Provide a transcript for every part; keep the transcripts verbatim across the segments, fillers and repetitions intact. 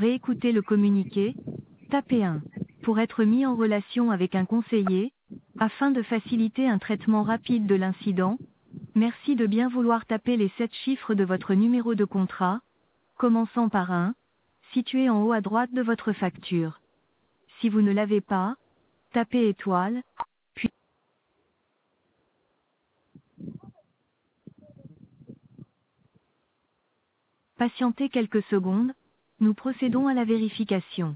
réécouter le communiqué, tapez un. Pour être mis en relation avec un conseiller, afin de faciliter un traitement rapide de l'incident, merci de bien vouloir taper les sept chiffres de votre numéro de contrat, commençant par un, situé en haut à droite de votre facture. Si vous ne l'avez pas, tapez étoile, puis patientez quelques secondes, nous procédons à la vérification.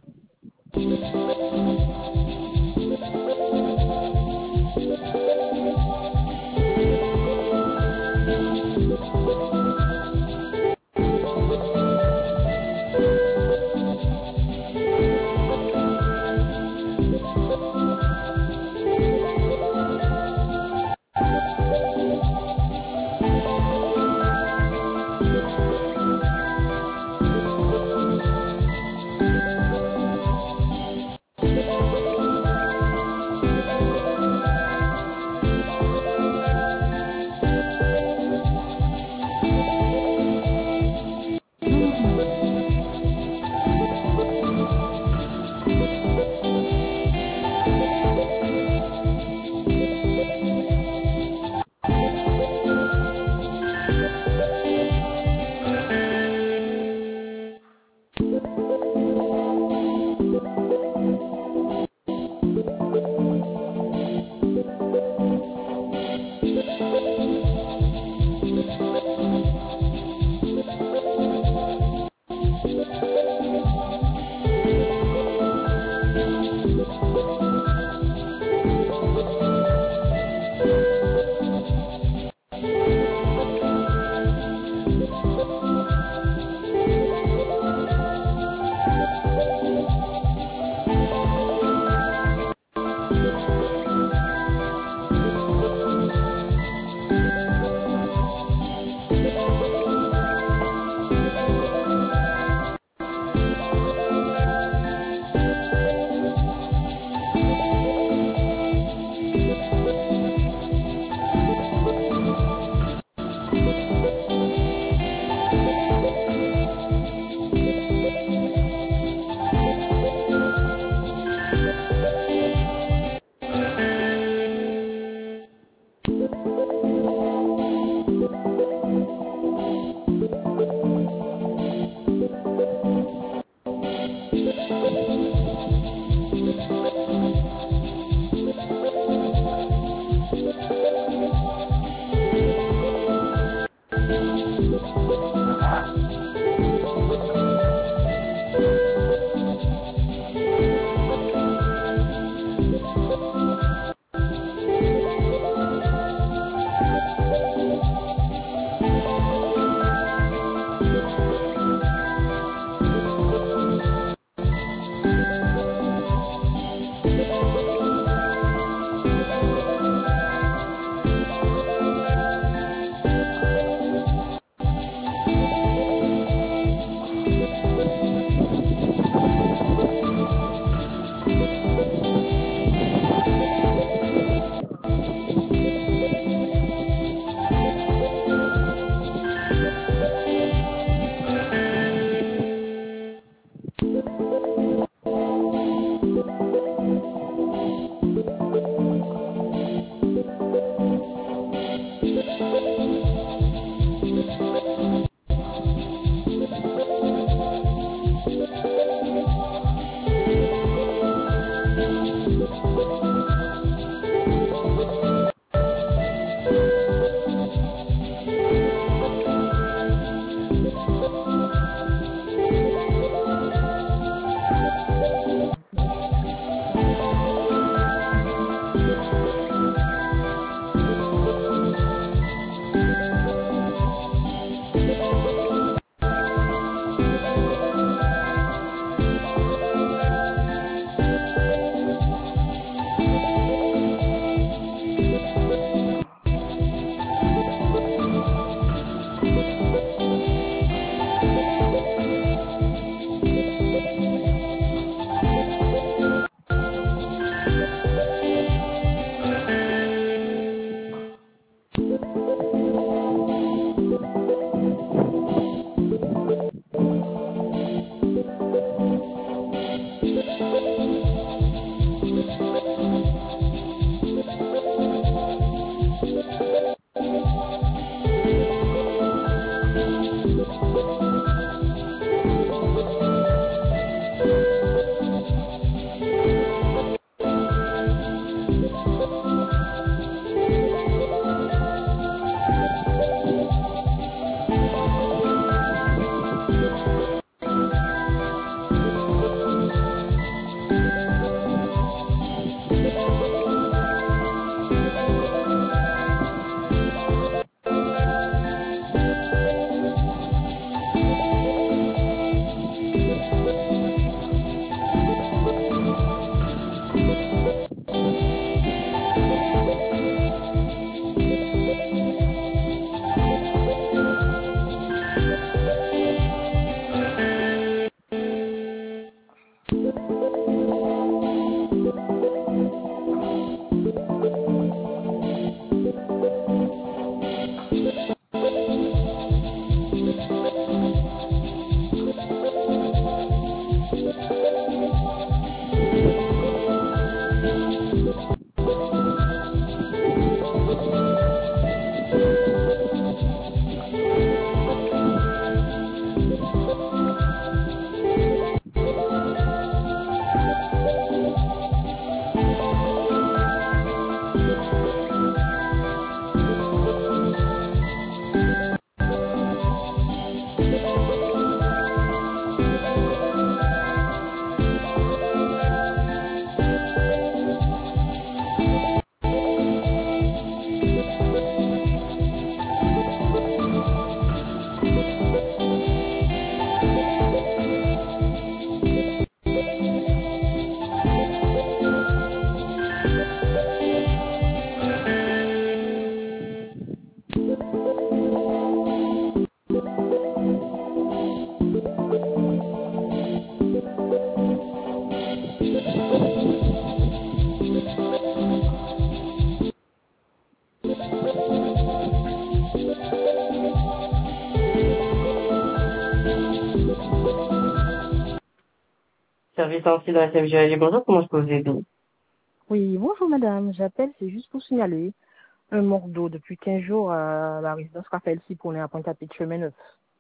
service incident S M G. Bonjour, comment je peux vous aider? Oui, bonjour madame, j'appelle, c'est juste pour signaler un manque d'eau depuis quinze jours à la résidence Raphaël Cipollin à Pointe-à-Pitre, chemin neuf.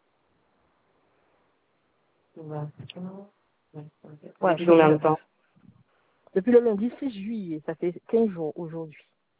D'accord. Ouais, Depuis chemin combien de neuf. temps? Depuis le lundi six juillet, ça fait quinze jours aujourd'hui.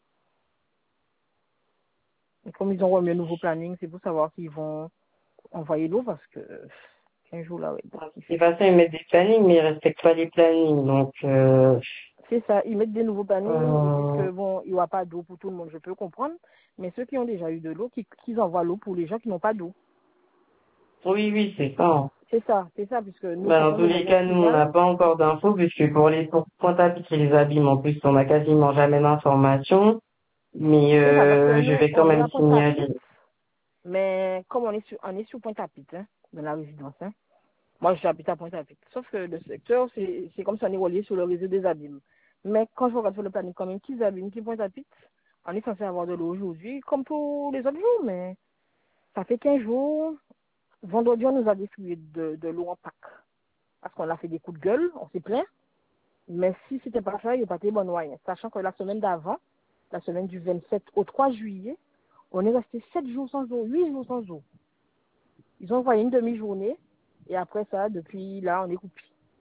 Et comme ils ont remis un nouveau planning, c'est pour savoir s'ils vont envoyer l'eau parce que quinze jours là, oui, bon, il C'est fait pas chaud. ça, ils mettent des plannings, mais ils respectent pas les plannings. Donc, euh, C'est ça, ils mettent des nouveaux plannings, ils disent euh, que bon, il n'y aura pas d'eau pour tout le monde, je peux comprendre, mais ceux qui ont déjà eu de l'eau, qui- qu'ils envoient l'eau pour les gens qui n'ont pas d'eau. oui, oui, c'est ça, hein. C'est ça, c'est ça, puisque nous, Bah, quand dans on tous nous les envoie au cas, nous, on n'a final, pas encore d'infos, puisque pour les, pour Pointe-à-Pitre et les abîmes, en plus, on n'a quasiment jamais d'informations. Mais, c'est ça, parce que euh, je nous, vais quand on est même à Pointe-à-Pitre, signaler. mais comme on est sur, on est sur Pointe-à-Pitre, hein, dans la résidence, hein. Moi, j'habite à Pointe-à-Pitre. Sauf que le secteur, c'est c'est comme si on est relié sur le réseau des abîmes. Mais quand je regarde sur le planning quand même, qui abîmes, qui Pointe-à-Pitre, on est censé avoir de l'eau aujourd'hui, comme tous les autres jours, mais ça fait quinze jours. Vendredi, on nous a distribué de, de l'eau en pack. Parce qu'on a fait des coups de gueule, on s'est plaint. Mais si c'était pas ça, il n'y a pas été bonne moyenne. Sachant que la semaine d'avant, la semaine du vingt-sept au trois juillet, on est resté sept jours sans eau, huit jours sans eau. Ils ont envoyé une demi-journée, et après ça, depuis là, on est coupé.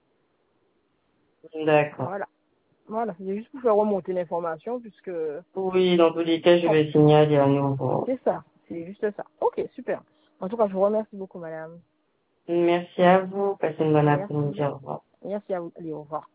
D'accord. Voilà. Voilà, c'est juste pour faire remonter l'information, puisque Oui, dans tous les cas, je oh, vais signaler à nouveau. c'est ça, c'est juste ça. Ok, super. En tout cas, je vous remercie beaucoup, madame. Merci à vous. Passez une bonne après-midi. Merci. Au revoir. Merci à vous. Allez, au revoir.